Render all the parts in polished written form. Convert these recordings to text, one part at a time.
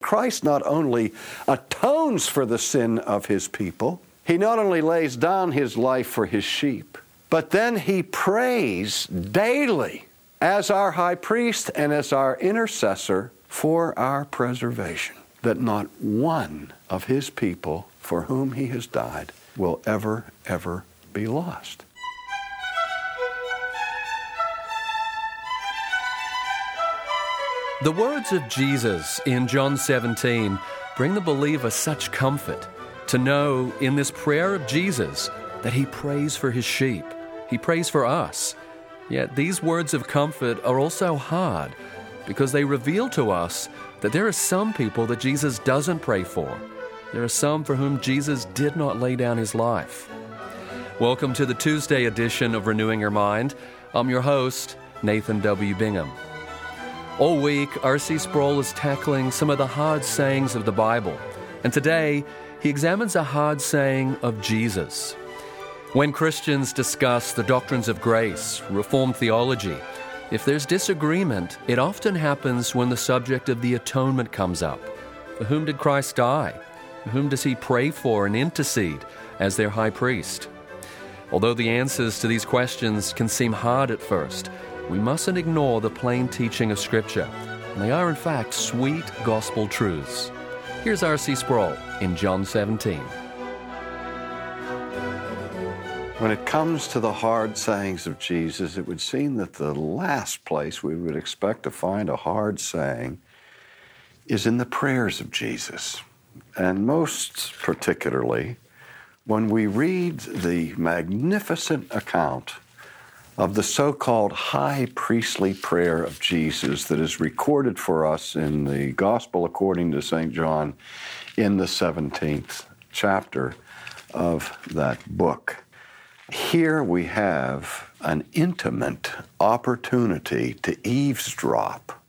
Christ not only atones for the sin of his people, he not only lays down his life for his sheep, but then he prays daily as our high priest and as our intercessor for our preservation, that not one of his people for whom he has died will ever, ever be lost. The words of Jesus in John 17 bring the believer such comfort to know in this prayer of Jesus that he prays for his sheep. He prays for us. Yet these words of comfort are also hard because they reveal to us that there are some people that Jesus doesn't pray for. There are some for whom Jesus did not lay down his life. Welcome to the Tuesday edition of Renewing Your Mind. I'm your host, Nathan W. Bingham. All week, R.C. Sproul is tackling some of the hard sayings of the Bible. And today, he examines a hard saying of Jesus. When Christians discuss the doctrines of grace, Reformed theology, if there's disagreement, it often happens when the subject of the atonement comes up. For whom did Christ die? For whom does he pray for and intercede as their high priest? Although the answers to these questions can seem hard at first, we mustn't ignore the plain teaching of Scripture. And they are, in fact, sweet gospel truths. Here's R.C. Sproul in John 17. When it comes to the hard sayings of Jesus, it would seem that the last place we would expect to find a hard saying is in the prayers of Jesus. And most particularly, when we read the magnificent account of the so-called high priestly prayer of Jesus that is recorded for us in the Gospel according to St. John in the 17th chapter of that book. Here we have an intimate opportunity to eavesdrop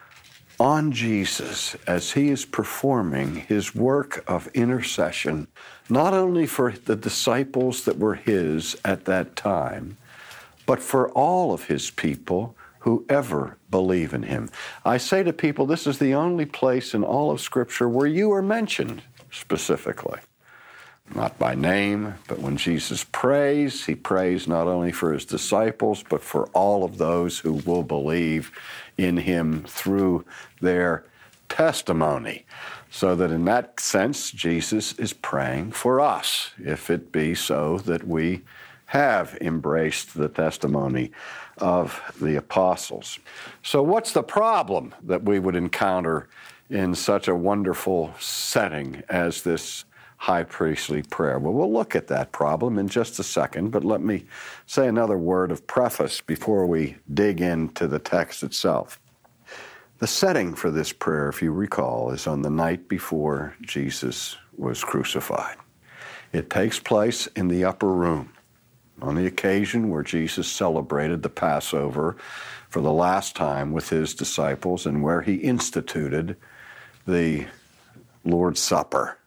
on Jesus as he is performing his work of intercession, not only for the disciples that were his at that time, but for all of his people who ever believe in him. I say to people, this is the only place in all of Scripture where you are mentioned specifically. Not by name, but when Jesus prays, he prays not only for his disciples, but for all of those who will believe in him through their testimony. So that in that sense, Jesus is praying for us, if it be so that we have embraced the testimony of the apostles. So what's the problem that we would encounter in such a wonderful setting as this high priestly prayer? Well, we'll look at that problem in just a second, but let me say another word of preface before we dig into the text itself. The setting for this prayer, if you recall, is on the night before Jesus was crucified. It takes place in the upper room, on the occasion where Jesus celebrated the Passover for the last time with his disciples and where he instituted the Lord's Supper.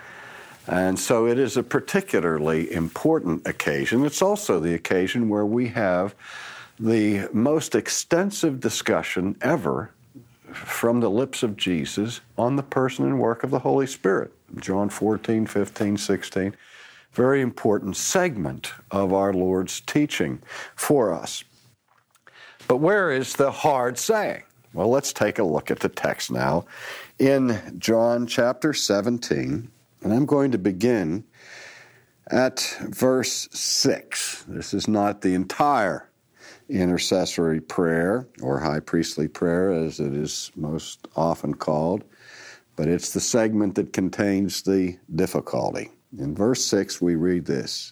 And so it is a particularly important occasion. It's also the occasion where we have the most extensive discussion ever from the lips of Jesus on the person and work of the Holy Spirit. John 14, 15, 16. Very important segment of our Lord's teaching for us. But where is the hard saying? Well, let's take a look at the text now in John chapter 17, and I'm going to begin at verse 6. This is not the entire intercessory prayer, or high priestly prayer as it is most often called, but it's the segment that contains the difficulty. In verse 6, we read this: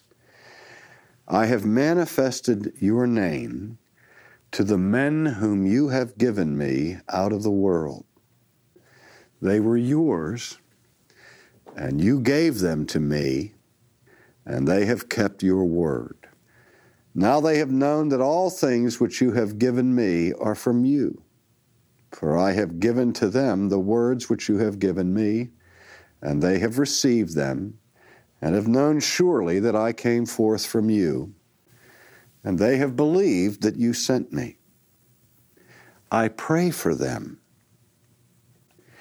I have manifested your name to the men whom you have given me out of the world. They were yours, and you gave them to me, and they have kept your word. Now they have known that all things which you have given me are from you. For I have given to them the words which you have given me, and they have received them, and have known surely that I came forth from you, and they have believed that you sent me. I pray for them.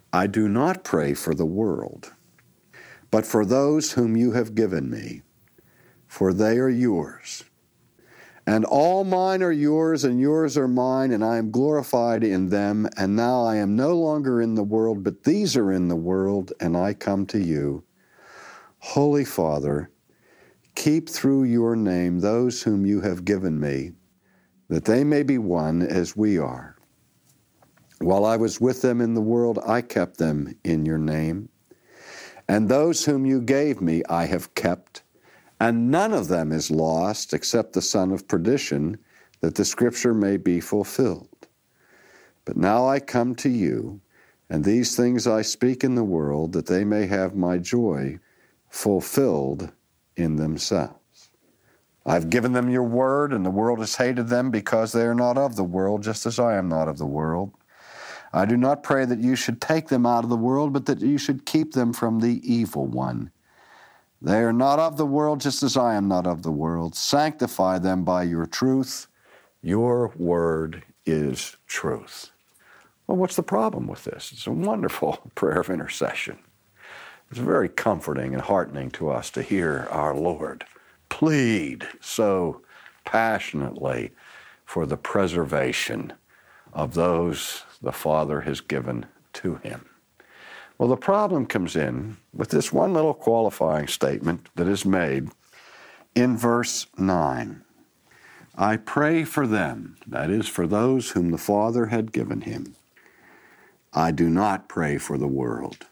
I do not pray for the world, but for those whom you have given me, for they are yours. And all mine are yours, and yours are mine, and I am glorified in them. And now I am no longer in the world, but these are in the world, and I come to you. Holy Father, keep through your name those whom you have given me, that they may be one as we are. While I was with them in the world, I kept them in your name. And those whom you gave me I have kept, and none of them is lost except the son of perdition, that the scripture may be fulfilled. But now I come to you, and these things I speak in the world, that they may have my joy fulfilled in themselves. I've given them your word, and the world has hated them because they are not of the world, just as I am not of the world. I do not pray that you should take them out of the world, but that you should keep them from the evil one. They are not of the world, just as I am not of the world. Sanctify them by your truth. Your word is truth. Well, what's the problem with this? It's a wonderful prayer of intercession. It's very comforting and heartening to us to hear our Lord plead so passionately for the preservation of those the Father has given to him. Well, the problem comes in with this one little qualifying statement that is made in verse 9. I pray for them, that is, for those whom the Father had given him. I do not pray for the world.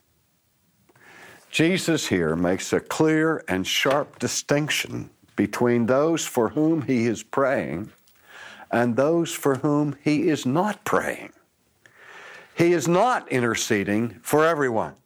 Jesus here makes a clear and sharp distinction between those for whom he is praying and those for whom he is not praying. He is not interceding for everyone,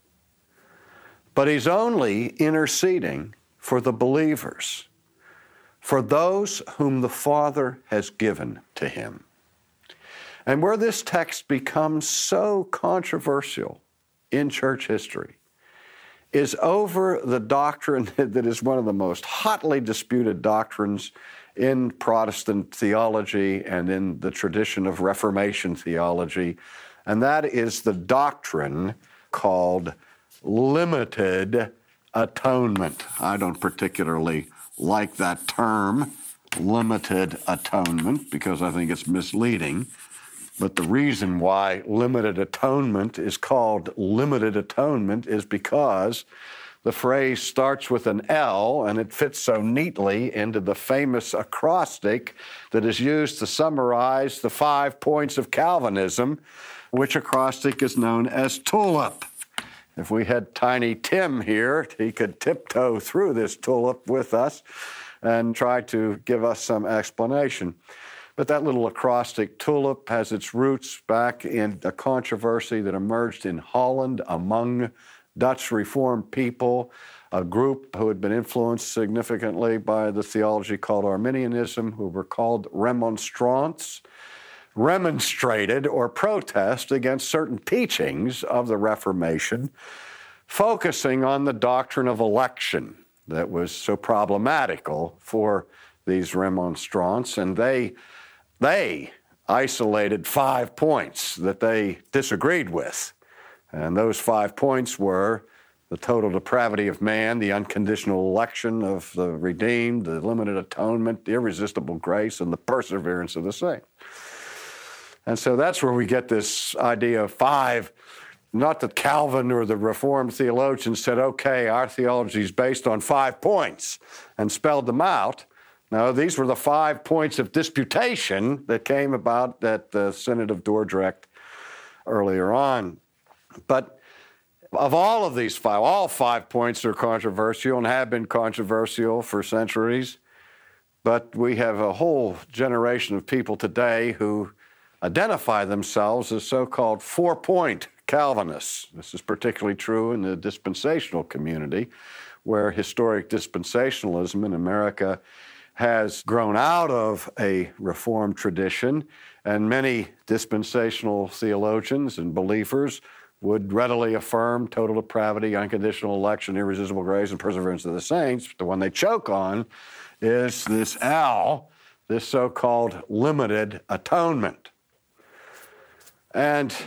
but he's only interceding for the believers, for those whom the Father has given to him. And where this text becomes so controversial in church history is over the doctrine that is one of the most hotly disputed doctrines in Protestant theology and in the tradition of Reformation theology, and that is the doctrine called limited atonement. I don't particularly like that term, limited atonement, because I think it's misleading. But the reason why limited atonement is called limited atonement is because the phrase starts with an L, and it fits so neatly into the famous acrostic that is used to summarize the 5 points of Calvinism, which acrostic is known as TULIP. If we had Tiny Tim here, he could tiptoe through this TULIP with us and try to give us some explanation. But that little acrostic TULIP has its roots back in a controversy that emerged in Holland among Dutch Reformed people, a group who had been influenced significantly by the theology called Arminianism, who were called Remonstrants, remonstrated or protest against certain teachings of the Reformation, focusing on the doctrine of election that was so problematical for these remonstrants. And they isolated 5 points that they disagreed with. And those 5 points were the total depravity of man, the unconditional election of the redeemed, the limited atonement, the irresistible grace, and the perseverance of the saints. And so that's where we get this idea of 5. Not that Calvin or the Reformed theologians said, okay, our theology is based on 5 points and spelled them out. No, these were the 5 points of disputation that came about at the Synod of Dordrecht earlier on. But of all of these 5, all 5 points are controversial and have been controversial for centuries. But we have a whole generation of people today who identify themselves as so-called 4-point Calvinists. This is particularly true in the dispensational community, where historic dispensationalism in America has grown out of a Reformed tradition, and many dispensational theologians and believers would readily affirm total depravity, unconditional election, irresistible grace, and perseverance of the saints. But the one they choke on is this L, this so-called limited atonement. And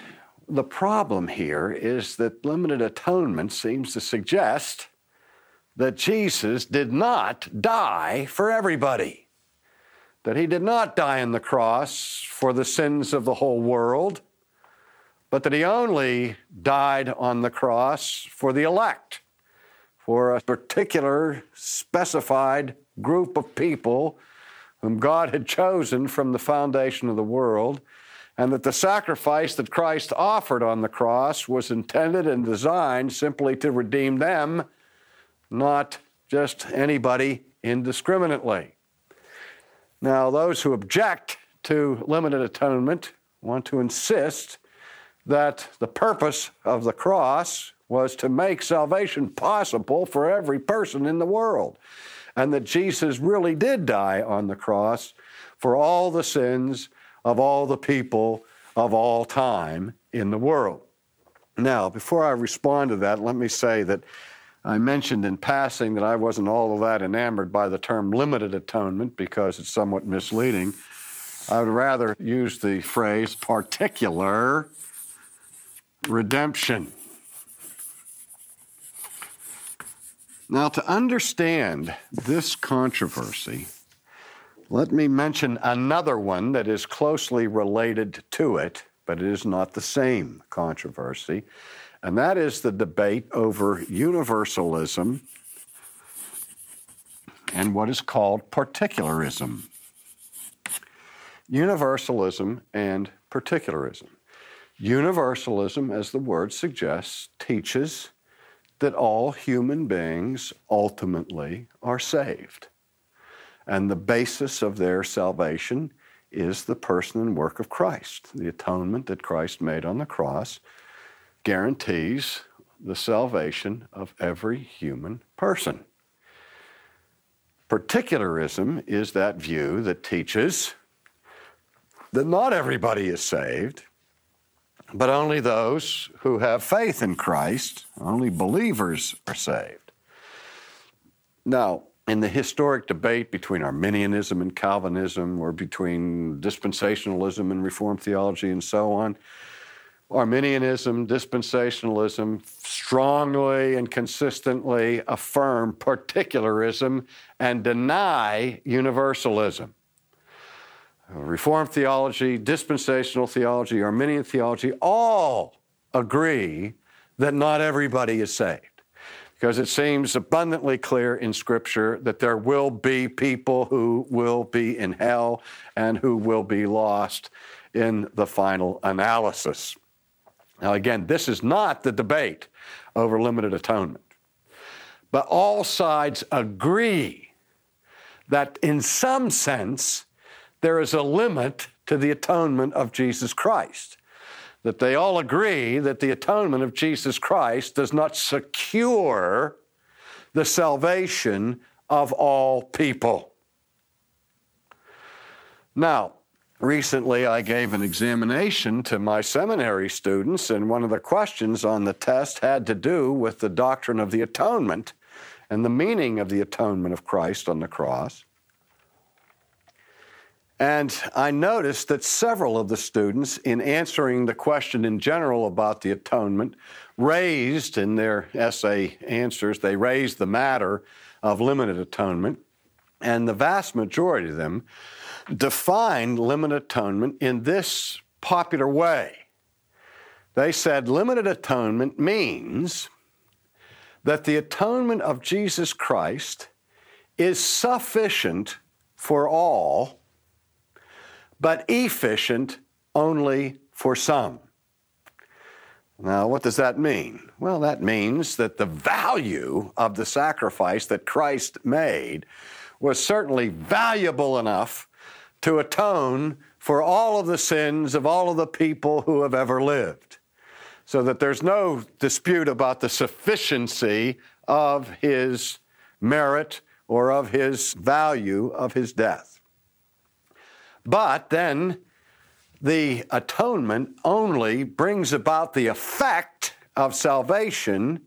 the problem here is that limited atonement seems to suggest that Jesus did not die for everybody, that he did not die on the cross for the sins of the whole world, but that he only died on the cross for the elect, for a particular specified group of people whom God had chosen from the foundation of the world, and that the sacrifice that Christ offered on the cross was intended and designed simply to redeem them, not just anybody indiscriminately. Now, those who object to limited atonement want to insist that the purpose of the cross was to make salvation possible for every person in the world, and that Jesus really did die on the cross for all the sins of all the people of all time in the world. Now, before I respond to that, let me say that I mentioned in passing that I wasn't all of that enamored by the term limited atonement because it's somewhat misleading. I would rather use the phrase particular redemption. Now, to understand this controversy, let me mention another one that is closely related to it, but it is not the same controversy, and that is the debate over universalism and what is called particularism. Universalism and particularism. Universalism, as the word suggests, teaches that all human beings ultimately are saved. And the basis of their salvation is the person and work of Christ. The atonement that Christ made on the cross guarantees the salvation of every human person. Particularism is that view that teaches that not everybody is saved, but only those who have faith in Christ, only believers are saved. Now, in the historic debate between Arminianism and Calvinism, or between dispensationalism and Reformed theology and so on, Arminianism, dispensationalism strongly and consistently affirm particularism and deny universalism. Reformed theology, dispensational theology, Arminian theology all agree that not everybody is saved, because it seems abundantly clear in Scripture that there will be people who will be in hell and who will be lost in the final analysis. Now, again, this is not the debate over limited atonement, but all sides agree that in some sense there is a limit to the atonement of Jesus Christ, that they all agree that the atonement of Jesus Christ does not secure the salvation of all people. Now, recently I gave an examination to my seminary students, and one of the questions on the test had to do with the doctrine of the atonement and the meaning of the atonement of Christ on the cross. And I noticed that several of the students, in answering the question in general about the atonement, raised in their essay answers, they raised the matter of limited atonement, and the vast majority of them defined limited atonement in this popular way. They said limited atonement means that the atonement of Jesus Christ is sufficient for all, but efficient only for some. Now, what does that mean? Well, that means that the value of the sacrifice that Christ made was certainly valuable enough to atone for all of the sins of all of the people who have ever lived, so that there's no dispute about the sufficiency of his merit or of his value of his death. But then the atonement only brings about the effect of salvation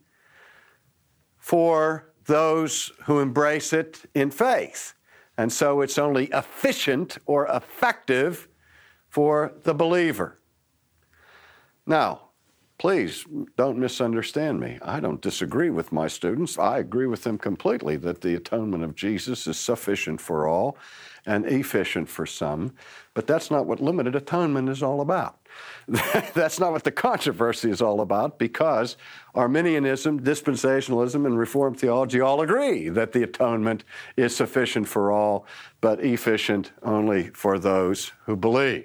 for those who embrace it in faith. And so it's only efficient or effective for the believer. Now, Please don't misunderstand me. I don't disagree with my students. I agree with them completely that the atonement of Jesus is sufficient for all and efficient for some, but that's not what limited atonement is all about. That's not what the controversy is all about, because Arminianism, dispensationalism, and Reformed theology all agree that the atonement is sufficient for all, but efficient only for those who believe.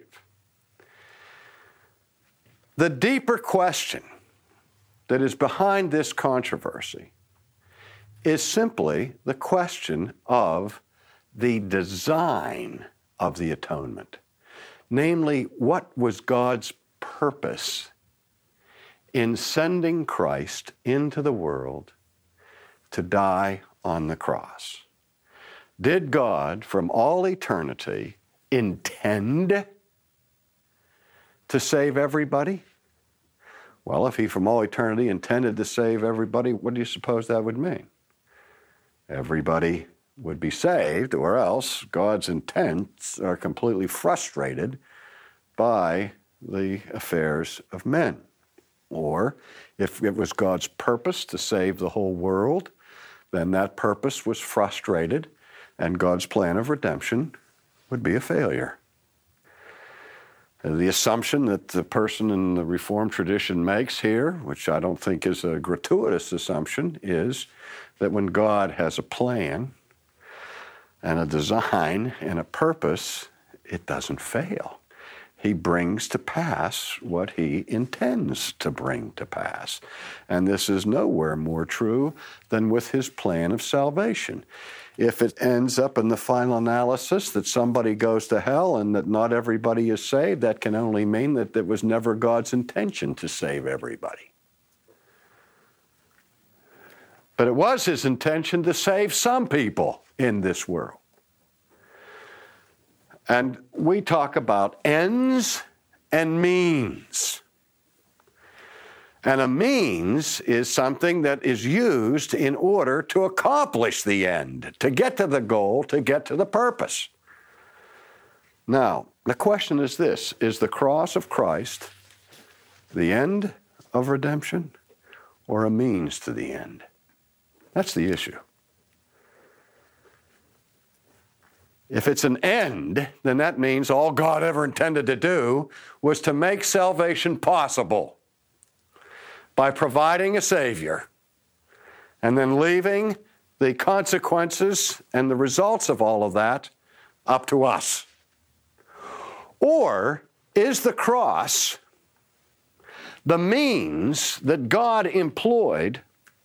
The deeper question that is behind this controversy is simply the question of the design of the atonement. Namely, what was God's purpose in sending Christ into the world to die on the cross? Did God, from all eternity, intend to save everybody? Well, if he from all eternity intended to save everybody, what do you suppose that would mean? Everybody would be saved, or else God's intents are completely frustrated by the affairs of men. Or if it was God's purpose to save the whole world, then that purpose was frustrated and God's plan of redemption would be a failure. The assumption that the person in the Reformed tradition makes here, which I don't think is a gratuitous assumption, is that when God has a plan and a design and a purpose, it doesn't fail. He brings to pass what he intends to bring to pass. And this is nowhere more true than with his plan of salvation. If it ends up in the final analysis that somebody goes to hell and that not everybody is saved, that can only mean that it was never God's intention to save everybody. But it was his intention to save some people in this world. And we talk about ends and means. And a means is something that is used in order to accomplish the end, to get to the goal, to get to the purpose. Now, the question is this: is the cross of Christ the end of redemption or a means to the end? That's the issue. If it's an end, then that means all God ever intended to do was to make salvation possible by providing a Savior and then leaving the consequences and the results of all of that up to us. Or is the cross the means that God employed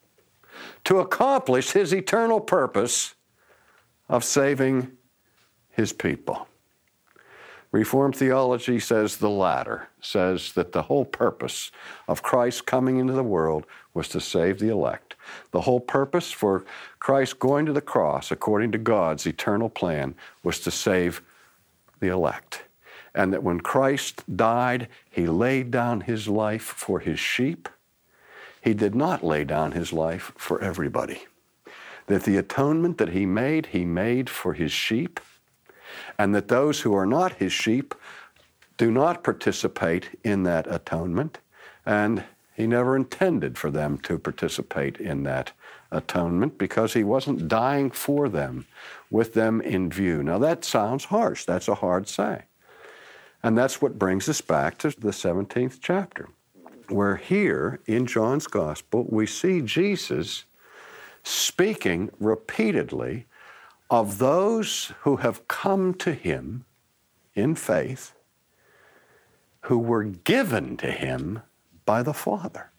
to accomplish his eternal purpose of saving his people? Reformed theology says the latter, says that the whole purpose of Christ coming into the world was to save the elect. The whole purpose for Christ going to the cross, according to God's eternal plan, was to save the elect. And that when Christ died, he laid down his life for his sheep. He did not lay down his life for everybody. That the atonement that he made for his sheep, and that those who are not his sheep do not participate in that atonement, and he never intended for them to participate in that atonement because he wasn't dying for them, with them in view. Now that sounds harsh. That's a hard saying. And that's what brings us back to the 17th chapter, where here in John's Gospel we see Jesus speaking repeatedly of those who have come to him in faith, who were given to him by the Father.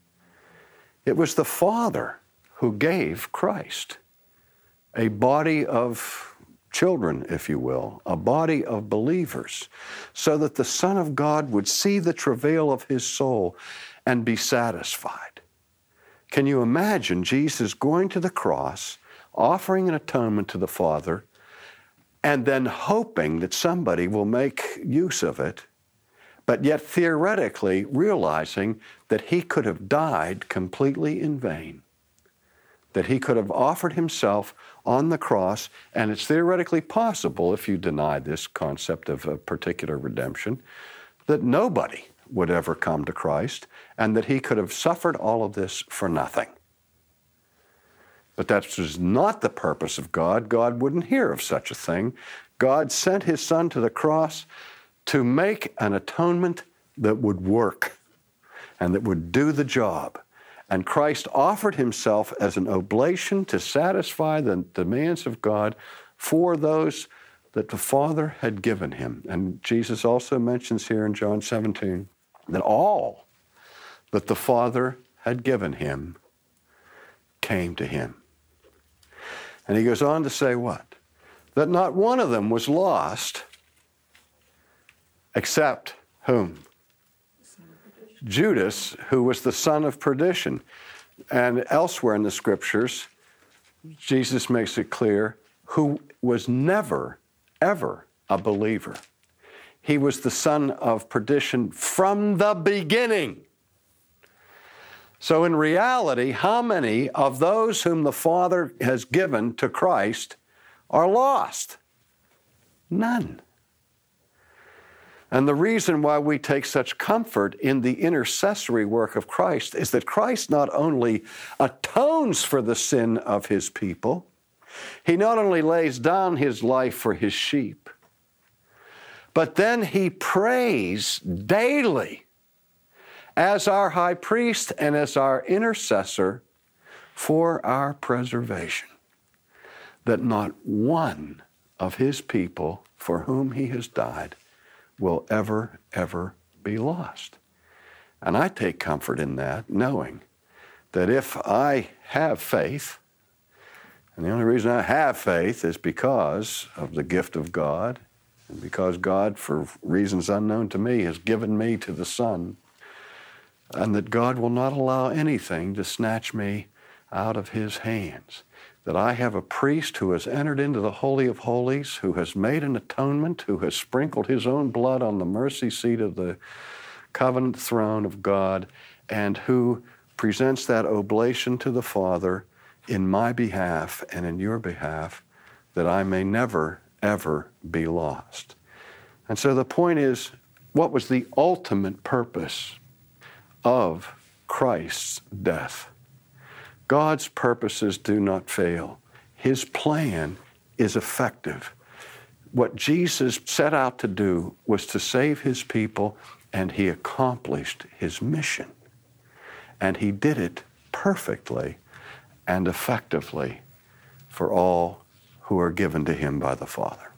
It was the Father who gave Christ, a body of children, if you will, a body of believers, so that the Son of God would see the travail of his soul and be satisfied. Can you imagine Jesus going to the cross, offering an atonement to the Father, and then hoping that somebody will make use of it, but yet theoretically realizing that he could have died completely in vain, that he could have offered himself on the cross, and it's theoretically possible, if you deny this concept of a particular redemption, that nobody would ever come to Christ, and that he could have suffered all of this for nothing. But that was not the purpose of God. God wouldn't hear of such a thing. God sent his Son to the cross to make an atonement that would work and that would do the job. And Christ offered himself as an oblation to satisfy the demands of God for those that the Father had given him. And Jesus also mentions here in John 17 that all that the Father had given him came to him. And he goes on to say what? That not one of them was lost except whom? Judas, who was the son of perdition. And elsewhere in the Scriptures, Jesus makes it clear, who was never, ever a believer. He was the son of perdition from the beginning. So in reality, how many of those whom the Father has given to Christ are lost? None. And the reason why we take such comfort in the intercessory work of Christ is that Christ not only atones for the sin of his people, he not only lays down his life for his sheep, but then he prays daily as our high priest and as our intercessor for our preservation, that not one of his people for whom he has died will ever, ever be lost. And I take comfort in that, knowing that if I have faith, and the only reason I have faith is because of the gift of God, and because God, for reasons unknown to me, has given me to the Son, and that God will not allow anything to snatch me out of his hands. That I have a priest who has entered into the Holy of Holies, who has made an atonement, who has sprinkled his own blood on the mercy seat of the covenant throne of God, and who presents that oblation to the Father in my behalf and in your behalf, that I may never, ever be lost. And so the point is, what was the ultimate purpose of Christ's death? God's purposes do not fail. His plan is effective. What Jesus set out to do was to save his people, and he accomplished his mission. And he did it perfectly and effectively for all who are given to him by the Father.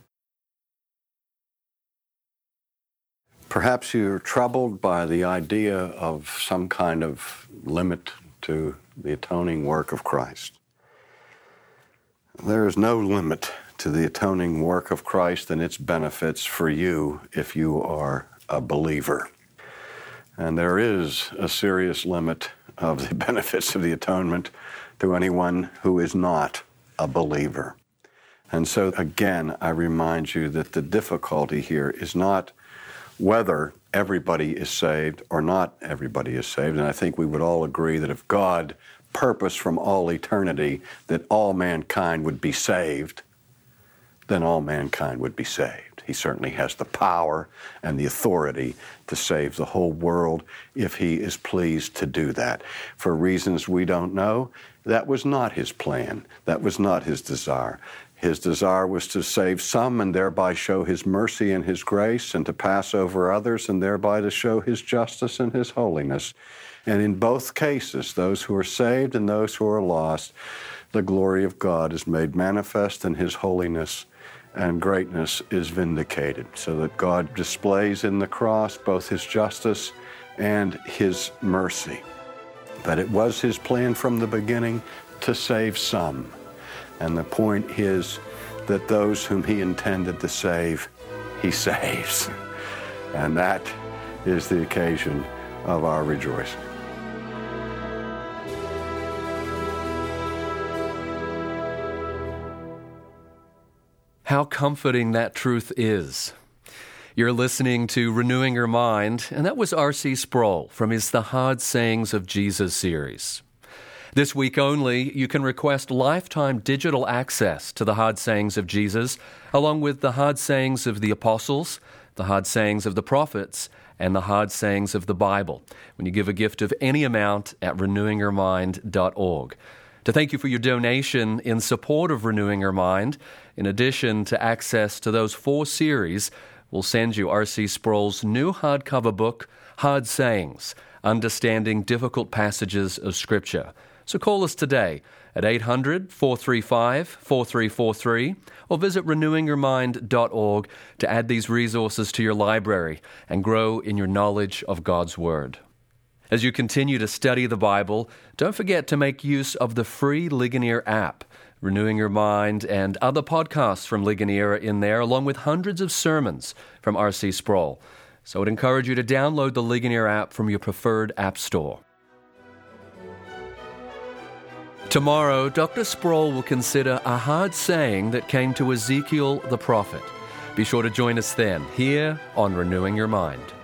Perhaps you're troubled by the idea of some kind of limit to the atoning work of Christ. There is no limit to the atoning work of Christ and its benefits for you if you are a believer. And there is a serious limit of the benefits of the atonement to anyone who is not a believer. And so again, I remind you that the difficulty here is not whether everybody is saved or not everybody is saved. And I think we would all agree that if God purposed from all eternity that all mankind would be saved, then all mankind would be saved. He certainly has the power and the authority to save the whole world if he is pleased to do that. For reasons we don't know, that was not his plan. That was not his desire. His desire was to save some and thereby show his mercy and his grace, and to pass over others and thereby to show his justice and his holiness. And in both cases, those who are saved and those who are lost, the glory of God is made manifest and his holiness and greatness is vindicated, so that God displays in the cross both his justice and his mercy. But it was his plan from the beginning to save some. And the point is that those whom he intended to save, he saves. And that is the occasion of our rejoicing. How comforting that truth is. You're listening to Renewing Your Mind, and that was R.C. Sproul from his The Hard Sayings of Jesus series. This week only, you can request lifetime digital access to the Hard Sayings of Jesus, along with the Hard Sayings of the Apostles, the Hard Sayings of the Prophets, and the hard sayings of the Bible when you give a gift of any amount at renewingyourmind.org. To thank you for your donation in support of Renewing Your Mind, in addition to access to those 4 series, we'll send you R.C. Sproul's new hardcover book, Hard Sayings, Understanding Difficult Passages of Scripture. So call us today at 800-435-4343 or visit renewingyourmind.org to add these resources to your library and grow in your knowledge of God's Word. As you continue to study the Bible, don't forget to make use of the free Ligonier app. Renewing Your Mind and other podcasts from Ligonier are in there, along with hundreds of sermons from R.C. Sproul. So I'd encourage you to download the Ligonier app from your preferred app store. Tomorrow, Dr. Sproul will consider a hard saying that came to Ezekiel the prophet. Be sure to join us then, here on Renewing Your Mind.